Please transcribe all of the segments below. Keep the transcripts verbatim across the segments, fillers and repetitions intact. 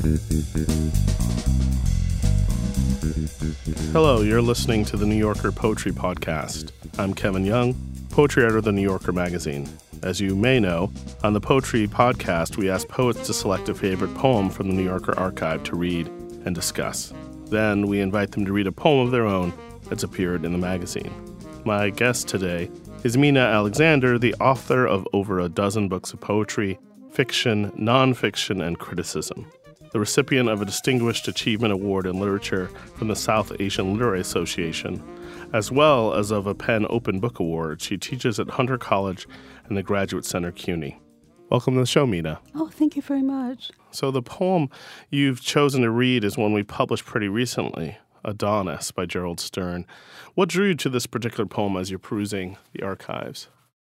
Hello, you're listening to the New Yorker Poetry Podcast. I'm Kevin Young, poetry editor of the New Yorker magazine. As you may know, on the Poetry Podcast, we ask poets to select a favorite poem from the New Yorker archive to read and discuss. Then we invite them to read a poem of their own that's appeared in the magazine. My guest today is Mina Alexander, the author of over a dozen books of poetry, fiction, nonfiction, and criticism. The recipient of a Distinguished Achievement Award in Literature from the South Asian Literary Association, as well as of a PEN Open Book Award. She teaches at Hunter College and the Graduate Center, CUNY. Welcome to the show, Mina. Oh, thank you very much. So the poem you've chosen to read is one we published pretty recently, Adonis by Gerald Stern. What drew you to this particular poem as you're perusing the archives?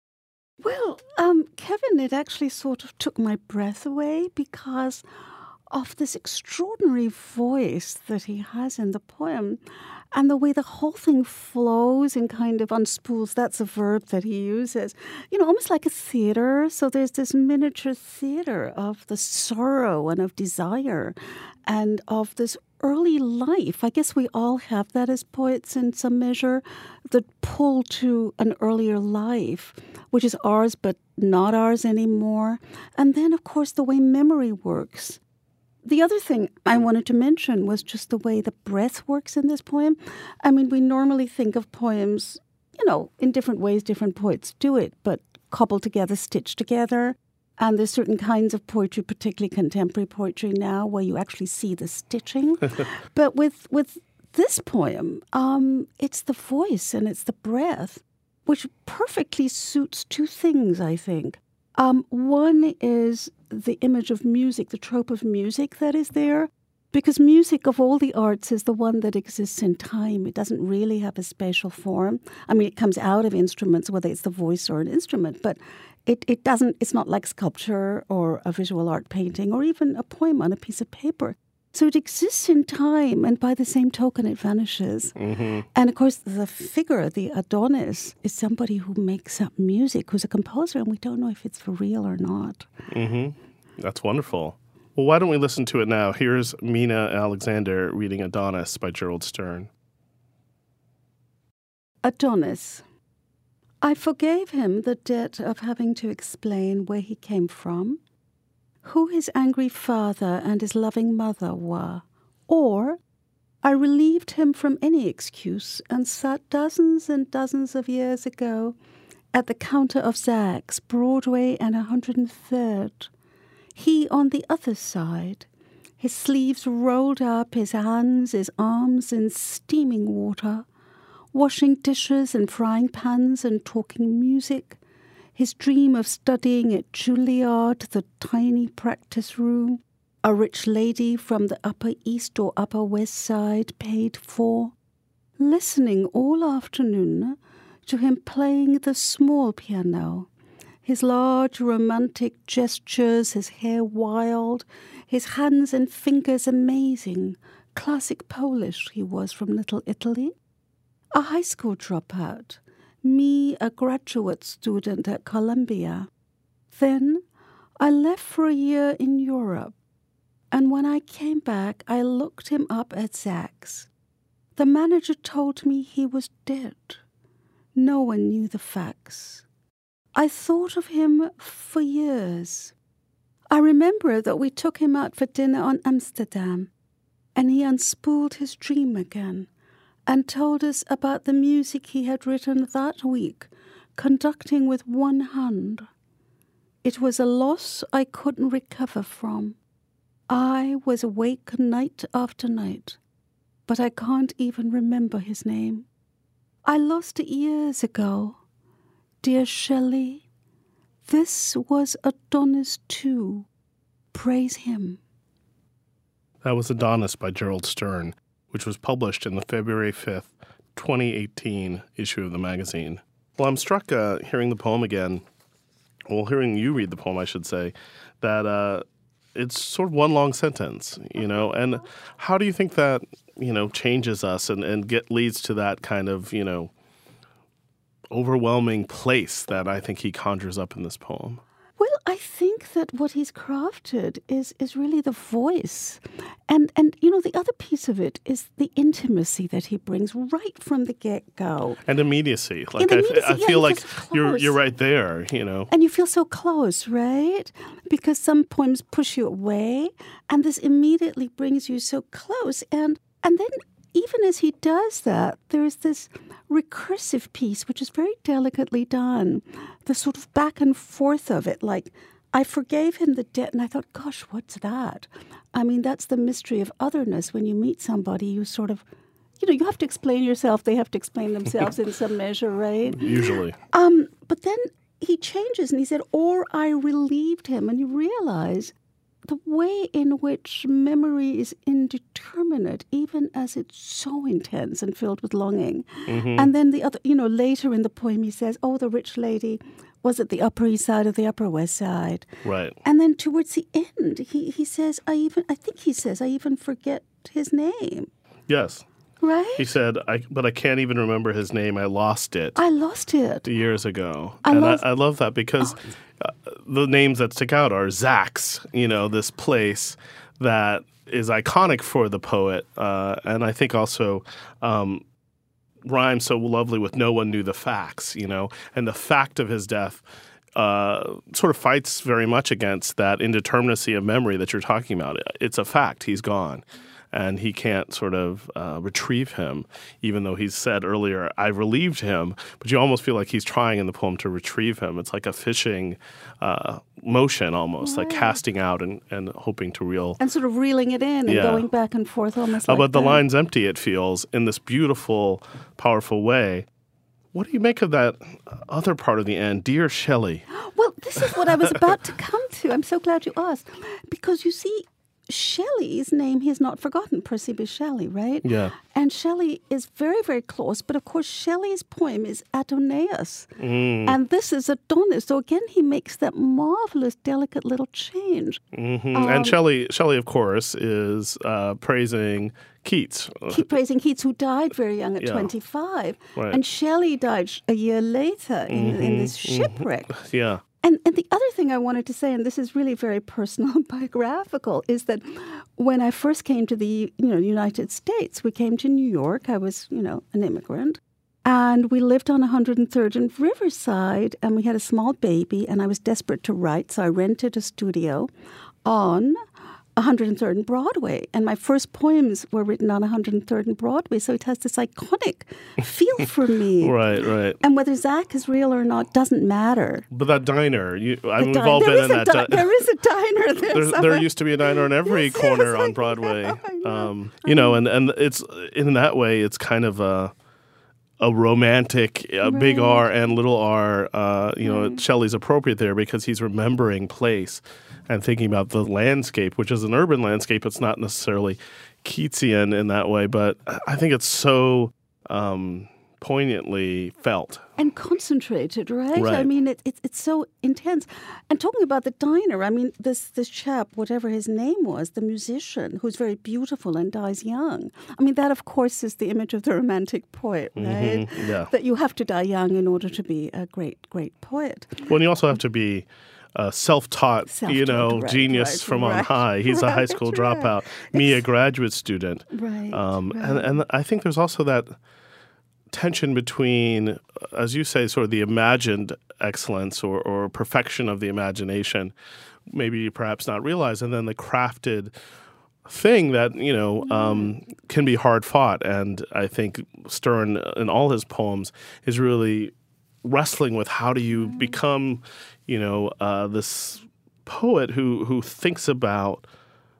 Well, um, Kevin, it actually sort of took my breath away because of this extraordinary voice that he has in the poem and the way the whole thing flows and kind of unspools. That's a verb that he uses, you know, almost like a theater. So there's this miniature theater of the sorrow and of desire and of this early life. I guess we all have that as poets in some measure, the pull to an earlier life, which is ours but not ours anymore. And then, of course, the way memory works. The other thing I wanted to mention was just the way the breath works in this poem. I mean, we normally think of poems, you know, in different ways different poets do it, but coupled together, stitched together. And there's certain kinds of poetry, particularly contemporary poetry now, where you actually see the stitching. But with with this poem, um, it's the voice and it's the breath, which perfectly suits two things, I think. Um, one is the image of music, the trope of music that is there, because music of all the arts is the one that exists in time. It doesn't really have a spatial form. I mean, it comes out of instruments, whether it's the voice or an instrument, but it, it doesn't, it's not like sculpture or a visual art painting or even a poem on a piece of paper. So it exists in time, and by the same token, it vanishes. Mm-hmm. And of course, the figure, the Adonis, is somebody who makes up music, who's a composer, and we don't know if it's for real or not. Mm-hmm. That's wonderful. Well, why don't we listen to it now? Here's Mina Alexander reading Adonis by Gerald Stern. Adonis. I forgave him the debt of having to explain where he came from, who his angry father and his loving mother were, or I relieved him from any excuse and sat dozens and dozens of years ago at the counter of Zach's, Broadway and one hundred third. He on the other side, his sleeves rolled up, his hands, his arms in steaming water, washing dishes and frying pans and talking music, his dream of studying at Juilliard, the tiny practice room, a rich lady from the Upper East or Upper West Side paid for, listening all afternoon to him playing the small piano, his large romantic gestures, his hair wild, his hands and fingers amazing, classic Polish he was from Little Italy, a high school dropout, me a graduate student at Columbia. Then I left for a year in Europe, and when I came back, I looked him up at Zach's. The manager told me he was dead. No one knew the facts. I thought of him for years. I remember that we took him out for dinner on Amsterdam, and he unspooled his dream again and told us about the music he had written that week, conducting with one hand. It was a loss I couldn't recover from. I was awake night after night, but I can't even remember his name. I lost it years ago. Dear Shelley, this was Adonis too. Praise him. That was Adonis by Gerald Stern, which was published in the February fifth, twenty eighteen issue of the magazine. Well, I'm struck uh, hearing the poem again, well, hearing you read the poem, I should say, that uh, it's sort of one long sentence, you know, and how do you think that, you know, changes us and, and get leads to that kind of, you know, overwhelming place that I think he conjures up in this poem? Well, I think that what he's crafted is is really the voice. And, and you know, the other piece of it is the intimacy that he brings right from the get-go. And immediacy. Like And I, immediacy, I yeah, feel he like feels you're close. you're right there, you know. And you feel so close, right? Because some poems push you away, and this immediately brings you so close. And and then even as he does that, there's this recursive piece, which is very delicately done. The sort of back and forth of it, like, I forgave him the debt, and I thought, gosh, what's that? I mean, that's the mystery of otherness. When you meet somebody, you sort of, you know, you have to explain yourself. They have to explain themselves in some measure, right? Usually. Um, but then he changes, and he said, or I relieved him. And you realize the way in which memory is indeterminate, even as it's so intense and filled with longing. Mm-hmm. And then the other, you know, later in the poem he says, oh, the rich lady was at the Upper East Side or the Upper West Side. Right. And then towards the end, he, he says, I even, I think he says, I even forget his name. Yes. Right? He said, I, but I can't even remember his name. I lost it. I lost it. Years ago. I and lost- I, I love that because Oh. uh, the names that stick out are Zach's, you know, this place that is iconic for the poet. Uh, and I think also um, rhymes so lovely with no one knew the facts, you know, and the fact of his death uh, sort of fights very much against that indeterminacy of memory that you're talking about. It's a fact. He's gone. And he can't sort of uh, retrieve him, even though he's said earlier, I relieved him. But you almost feel like he's trying in the poem to retrieve him. It's like a fishing uh, motion almost, Right. like casting out and, and hoping to reel. And sort of reeling it in and Yeah. going back and forth almost Uh, like but the that. line's empty, it feels, in this beautiful, powerful way. What do you make of that other part of the end? Dear Shelley. Well, this is what I was about to come to. I'm so glad you asked. Because you see, Shelley's name he has not forgotten, Percy B. Shelley, right? Yeah. And Shelley is very, very close. But of course, Shelley's poem is Adonais. Mm. And this is Adonis. So again, he makes that marvelous, delicate little change. Mm-hmm. Um, and Shelley, Shelley, of course, is uh, praising Keats. Keep praising Keats, who died very young at Yeah. twenty-five. Right. And Shelley died sh- a year later in, Mm-hmm. in this shipwreck. Yeah. And, and the other thing I wanted to say, and this is really very personal and biographical, is that when I first came to the you know United States, we came to New York. I was, you know, an immigrant. And we lived on one hundred third and Riverside, and we had a small baby, and I was desperate to write, so I rented a studio on one hundred third and Broadway. And my first poems were written on one hundred third and Broadway, so it has this iconic feel for me. Right, right. And whether Zach is real or not doesn't matter. But that diner, you, I mean, The we've di- all there been is in a that. di- di- there is a diner there. There, there somewhere. used to be a diner on every Yes, corner yes, I on Broadway. know, I know. Um, you know, and, and it's in that way, it's kind of a a romantic, a big Right. R and little R. Uh, you know, Shelley's appropriate there because he's remembering place and thinking about the landscape, which is an urban landscape. It's not necessarily Keatsian in that way, but I think it's so um, poignantly felt. And concentrated, right? Right. I mean, it, it, it's so intense. And talking about the diner, I mean, this this chap, whatever his name was, the musician, who's very beautiful and dies young. I mean, that, of course, is the image of the romantic poet, right? Mhm, yeah. That you have to die young in order to be a great, great poet. Well, and you also have to be a self-taught, you Self-taught, know, right, genius right, from on right, high. He's a high right, school right. dropout, me a graduate student. Right, Um, right. And, and I think there's also that tension between, as you say, sort of the imagined excellence or, or perfection of the imagination, maybe perhaps not realized, and then the crafted thing that, you know, um, can be hard fought. And I think Stern, in all his poems, is really wrestling with how do you become, you know, uh, this poet who who thinks about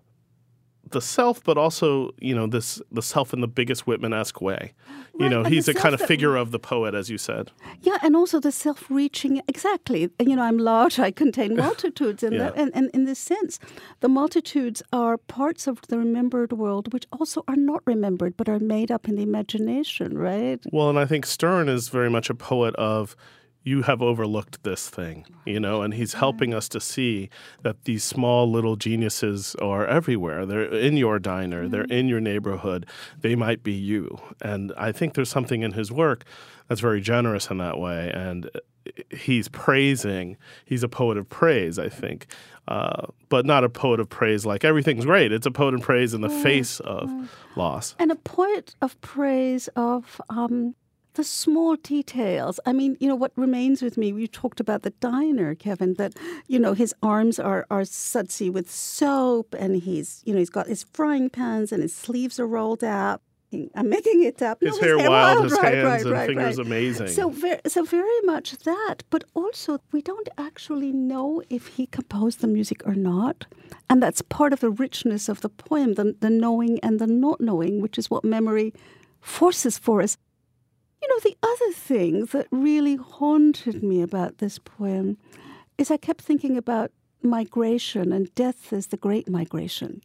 the self, but also, you know, this the self in the biggest Whitman-esque way. You Right, know, and he's the a kind self of that- figure of the poet, as you said. Yeah, and also the self-reaching, exactly. You know, I'm large, I contain multitudes. And, Yeah. that, and, and in this sense, the multitudes are parts of the remembered world which also are not remembered, but are made up in the imagination, right? Well, and I think Stern is very much a poet of, you have overlooked this thing, you know, and he's helping us to see that these small little geniuses are everywhere. They're in your diner, they're in your neighborhood, they might be you. And I think there's something in his work that's very generous in that way. And he's praising. He's a poet of praise, I think, uh, but not a poet of praise like everything's great. It's a poet of praise in the Right, face of right. loss. And a poet of praise of um, the small details. I mean, you know, what remains with me, you talked about the diner, Kevin, that, you know, his arms are, are sudsy with soap, and he's, you know, he's got his frying pans and his sleeves are rolled up. I'm making it up. His, no, hair, his hair wild, wild, his right, hands right, and right, fingers right. amazing. So, very, so very much that, but also we don't actually know if he composed the music or not. And that's part of the richness of the poem, the, the knowing and the not knowing, which is what memory forces for us. You know, the other thing that really haunted me about this poem is I kept thinking about migration, and death is the great migration.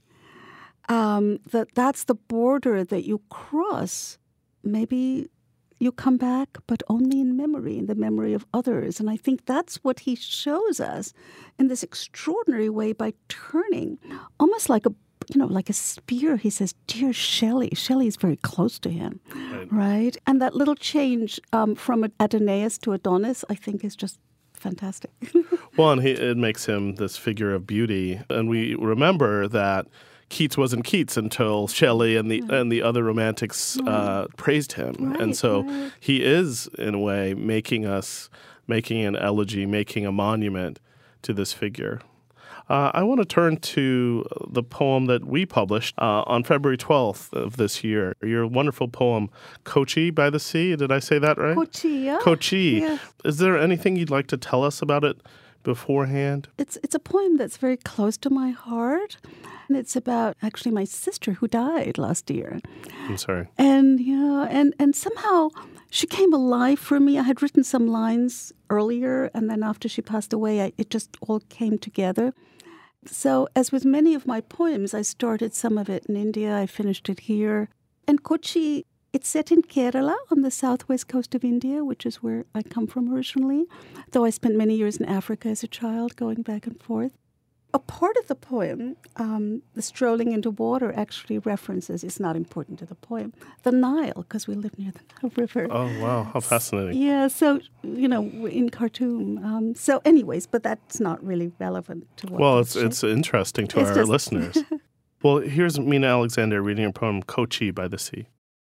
Um, that that's the border that you cross. Maybe you come back, but only in memory, in the memory of others. And I think that's what he shows us in this extraordinary way by turning, almost like a, you know, like a spear. He says, "Dear Shelley." Shelley is very close to him, right? right? And that little change um, from Adonais to Adonis, I think, is just fantastic. Well, and he, it makes him this figure of beauty. And we remember that Keats wasn't Keats until Shelley and the right. and the other romantics uh, praised him. Right, and so right. he is, in a way, making us, making an elegy, making a monument to this figure. Uh, I want to turn to the poem that we published uh, on February twelfth of this year. Your wonderful poem, Kochi by the Sea. Did I say that right? Kochi, yeah. Kochi. Yes. Is there anything you'd like to tell us about it beforehand? It's it's a poem that's very close to my heart. And it's about actually my sister who died last year. I'm sorry. And yeah, and, and somehow she came alive for me. I had written some lines earlier, and then after she passed away, I, it just all came together. So as with many of my poems, I started some of it in India, I finished it here. And Kochi, it's set in Kerala on the southwest coast of India, which is where I come from originally, though I spent many years in Africa as a child, going back and forth. A part of the poem, um, the strolling into water, actually references, it's not important to the poem, the Nile, because we live near the Nile River. Oh, wow. How fascinating. Yeah, so, you know, in Khartoum. Um, so anyways, but that's not really relevant to what Well, it's it's interesting to it's our just listeners. Well, here's Mina Alexander reading her poem, Kochi by the Sea.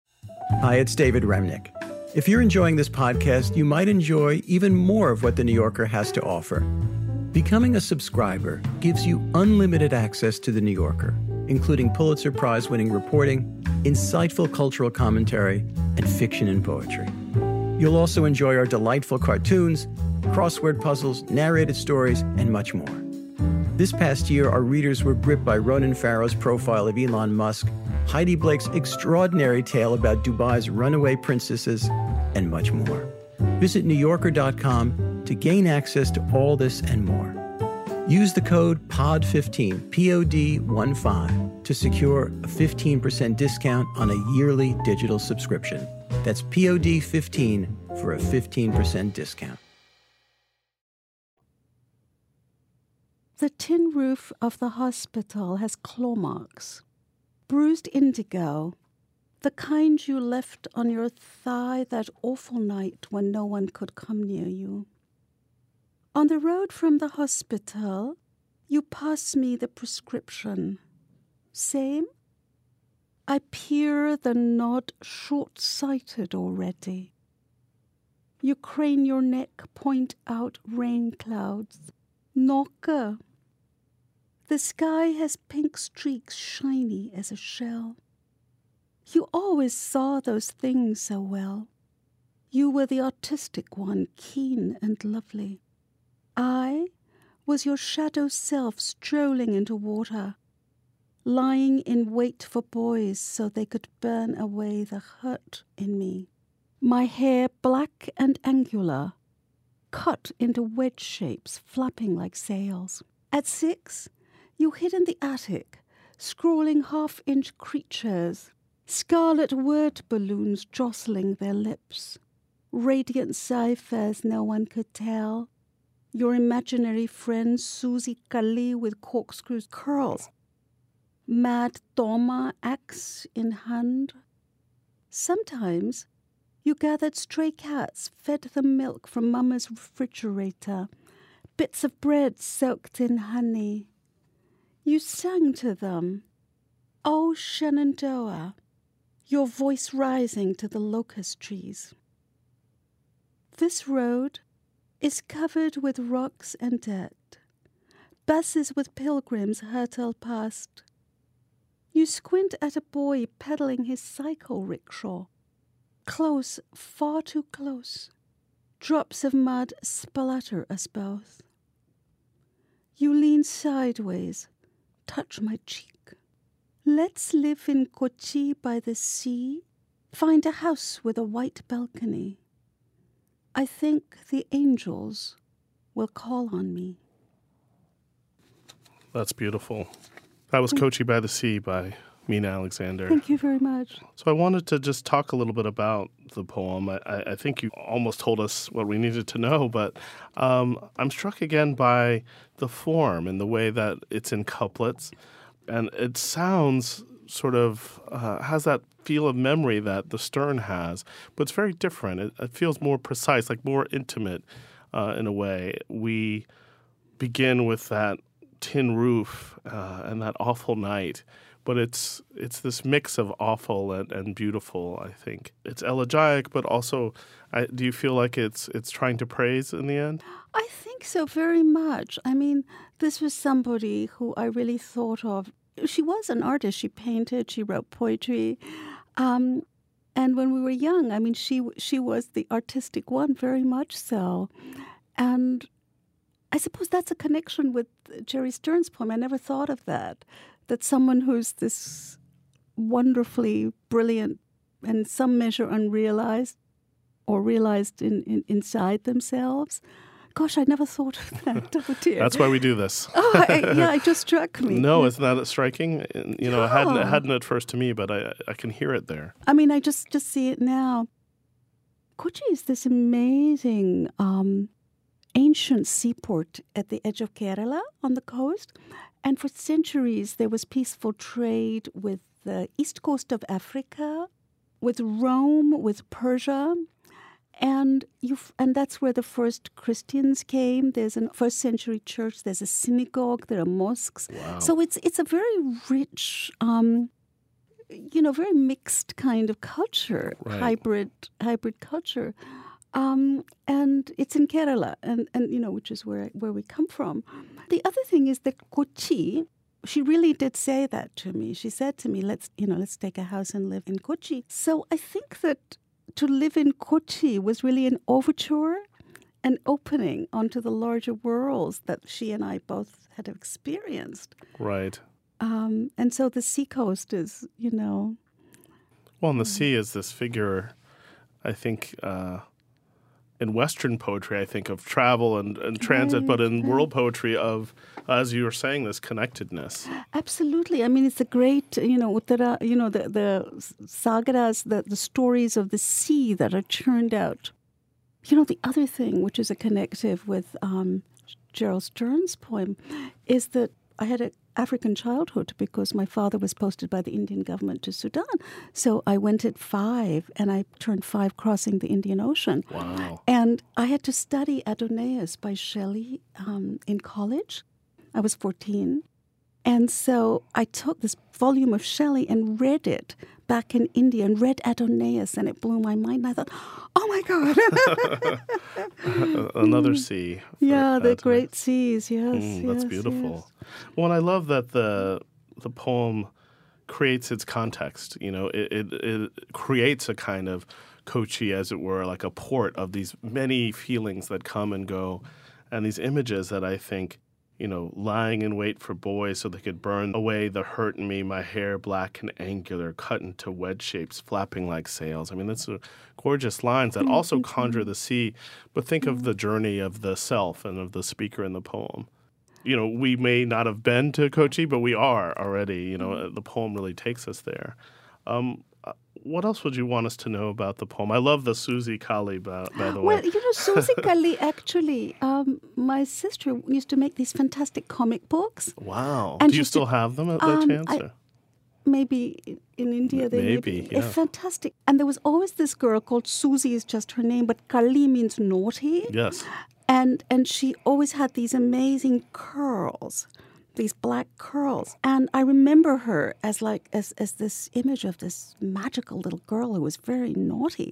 Hi, it's David Remnick. If you're enjoying this podcast, you might enjoy even more of what The New Yorker has to offer. Becoming a subscriber gives you unlimited access to The New Yorker, including Pulitzer Prize-winning reporting, insightful cultural commentary, and fiction and poetry. You'll also enjoy our delightful cartoons, crossword puzzles, narrated stories, and much more. This past year, our readers were gripped by Ronan Farrow's profile of Elon Musk, Heidi Blake's extraordinary tale about Dubai's runaway princesses, and much more. Visit new yorker dot com to gain access to all this and more. Use the code P O D fifteen, P O D fifteen, to secure a fifteen percent discount on a yearly digital subscription. That's P O D fifteen for a fifteen percent discount. The tin roof of the hospital has claw marks, bruised indigo, the kind you left on your thigh that awful night when no one could come near you. On the road from the hospital, you pass me the prescription. Same? I peer the nod short-sighted already. You crane your neck, point out rain clouds. Knocker. The sky has pink streaks shiny as a shell. You always saw those things so well. You were the artistic one, keen and lovely. I was your shadow self strolling into water, lying in wait for boys so they could burn away the hurt in me. My hair black and angular, cut into wedge shapes, flapping like sails. At six, you hid in the attic, scrawling half-inch creatures, scarlet word balloons jostling their lips, radiant ciphers no one could tell, your imaginary friend Susie Kali with corkscrew curls, Mad Toma axe in hand. Sometimes You gathered stray cats, fed them milk from Mama's refrigerator, bits of bread soaked in honey. You sang to them, "O Shenandoah," your voice rising to the locust trees. This road is covered with rocks and dirt. Buses with pilgrims hurtle past. You squint at a boy pedaling his cycle rickshaw. Close, far too close. Drops of mud splutter us both. You lean sideways, touch my cheek. Let's live in Kochi by the sea. Find a house with a white balcony. I think the angels will call on me. That's beautiful. That was Kochi by the Sea by Mina Alexander. Thank you very much. So I wanted to just talk a little bit about the poem. I, I think you almost told us what we needed to know, but um, I'm struck again by the form and the way that it's in couplets. And it sounds sort of, uh, has that feel of memory that the Stern has, but it's very different. It, it feels more precise, like more intimate uh, in a way. We begin with that tin roof uh, and that awful night, but it's it's this mix of awful and, and beautiful, I think. It's elegiac, but also, I, do you feel like it's it's trying to praise in the end? I think so very much. I mean, this was somebody who I really thought of. She was an artist. She painted, she wrote poetry. Um, and when we were young, I mean, she she was the artistic one, very much so. And I suppose that's a connection with Jerry Stern's poem. I never thought of that, that someone who's this wonderfully brilliant and in some measure unrealized or realized in, in, inside themselves. Gosh, I never thought of that. Oh, dear. That's why we do this. Oh, I, yeah, it just struck me. No, isn't that striking? You know, Oh. it hadn't, it hadn't at first to me, but I, I can hear it there. I mean, I just, just see it now. Kochi is this amazing um, ancient seaport at the edge of Kerala on the coast. And for centuries, there was peaceful trade with the east coast of Africa, with Rome, with Persia. And you, and that's where the first Christians came. There's a first century church. There's a synagogue. There are mosques. Wow. So it's it's a very rich, um, you know, very mixed kind of culture, Right. hybrid hybrid culture, um, and it's in Kerala, and, and you know, which is where where we come from. The other thing is that Kochi. She really did say that to me. She said to me, "Let's you know, let's take a house and live in Kochi." So I think that to live in Kochi was really an overture, an opening onto the larger worlds that she and I both had experienced. Right. Um, and so the seacoast is, you know... Well, and the sea is this figure, I think, uh, in Western poetry, I think of travel and, and transit, Right, but in right. world poetry of, as you were saying, this connectedness. Absolutely. I mean, it's a great, you know, Uttara, you know, the, the sagaras, the, the stories of the sea that are churned out. You know, the other thing, which is a connective with um, Gerald Stern's poem, is that I had an African childhood because my father was posted by the Indian government to Sudan. So I went at five, and I turned five crossing the Indian Ocean. Wow. And I had to study Adonais by Shelley um, in college. I was fourteen. And so I took this volume of Shelley and read it back in India and read Adonais, and it blew my mind. And I thought, oh, my God. Another sea. for Yeah, the that. great seas, yes. Mm, that's yes, beautiful. yes. Well, and I love that the the poem creates its context. You know, it, it, it creates a kind of Kochi, as it were, like a port of these many feelings that come and go, and these images that I think, you know, lying in wait for boys so they could burn away the hurt in me, my hair black and angular, cut into wedge shapes, flapping like sails. I mean, that's a gorgeous lines that also conjure the sea, but think of the journey of the self and of the speaker in the poem. You know, we may not have been to Kochi, but we are already. You know, the poem really takes us there. Um, what else would you want us to know about the poem? I love the Susie Kali, by, by the way. Well, you know, Susie Kali, actually, um, my sister used to make these fantastic comic books. Wow. And Do you just to- still have them at that Um, chance? I- or? maybe in India they maybe, maybe yeah. It's fantastic. And there was always this girl called Susie, is just her name, but Kali means naughty. Yes. And and she always had these amazing curls, these black curls. And I remember her as like as as this image of this magical little girl who was very naughty.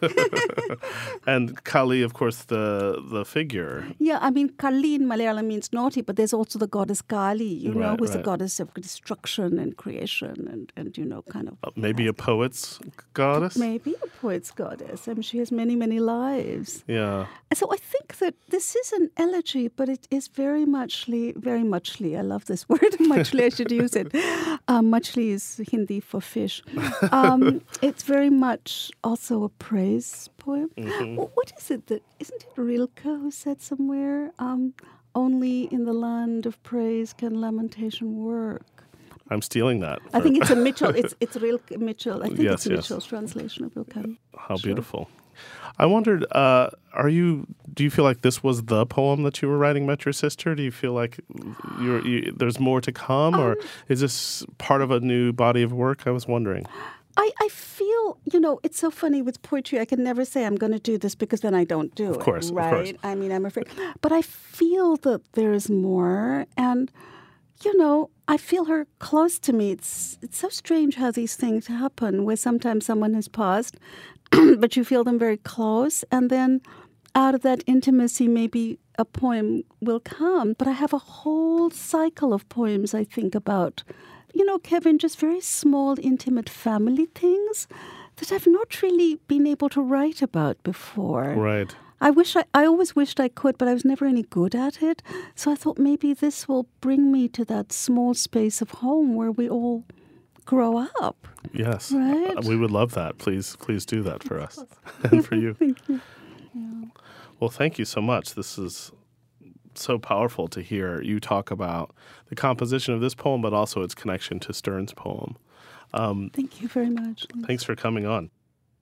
And Kali, of course, the the figure. Yeah, I mean, Kali in Malayalam means naughty, but there's also the goddess Kali, you know, Right, who's right. the goddess of destruction and creation and, and you know, kind of... Uh, maybe a poet's goddess? Maybe a poet's goddess. I mean, she has many, many lives. Yeah. So I think that this is an elegy, but it is very muchly, very muchly, I love this word, muchly, I should use it. Um, muchly is Hindi for fish. Um, it's very much also a praise poem. Mm-hmm. Wh- What is it that, isn't it Rilke who said somewhere, um, only in the land of praise can lamentation work? I'm stealing that. I for- think it's a Mitchell, it's it's Rilke, Mitchell, I think Yes, it's yes. Mitchell's translation of Rilke. How Sure. beautiful. I wondered, uh, are you, do you feel like this was the poem that you were writing about your sister? Do you feel like you're, you, there's more to come, or Um, is this part of a new body of work? I was wondering. I, I feel, you know, it's so funny with poetry. I can never say I'm going to do this because then I don't do it. Of course, of right? course. I mean, I'm afraid. But I feel that there is more. And, you know, I feel her close to me. It's, it's so strange how these things happen, where sometimes someone has passed, but you feel them very close. And then out of that intimacy, maybe a poem will come. But I have a whole cycle of poems I think about. You know, Kevin, just very small, intimate family things that I've not really been able to write about before. Right. I wish I, I always wished I could, but I was never any good at it. So I thought maybe this will bring me to that small space of home where we all grow up. Yes. Right? Uh, we would love that. Please, please do that for us and for you. Thank you. Well, thank you so much. This is so powerful to hear you talk about the composition of this poem, but also its connection to Stern's poem. Um, Thank you very much. thanks for coming on.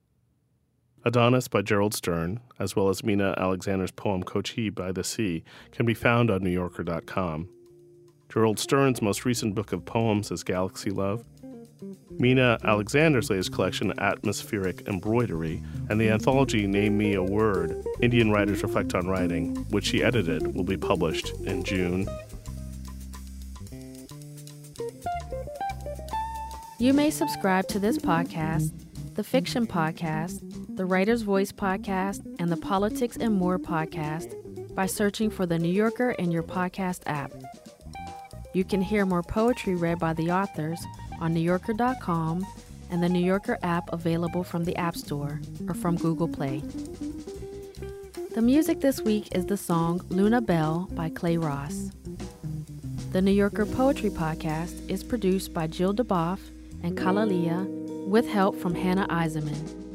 Adonis by Gerald Stern, as well as Mina Alexander's poem Kochi by the Sea, can be found on New Yorker dot com. Gerald Stern's most recent book of poems is Galaxy Love. Mina Alexander's latest collection, Atmospheric Embroidery, and the anthology Name Me a Word, Indian Writers Reflect on Writing, which she edited, will be published in June. You may subscribe to this podcast, the Fiction Podcast, the Writer's Voice Podcast, and the Politics and More Podcast by searching for The New Yorker in your podcast app. You can hear more poetry read by the authors on New Yorker dot com and the New Yorker app available from the App Store or from Google Play. The music this week is the song Luna Bell by Clay Ross. The New Yorker Poetry Podcast is produced by Jill DeBoff and Kalalia with help from Hannah Eiserman.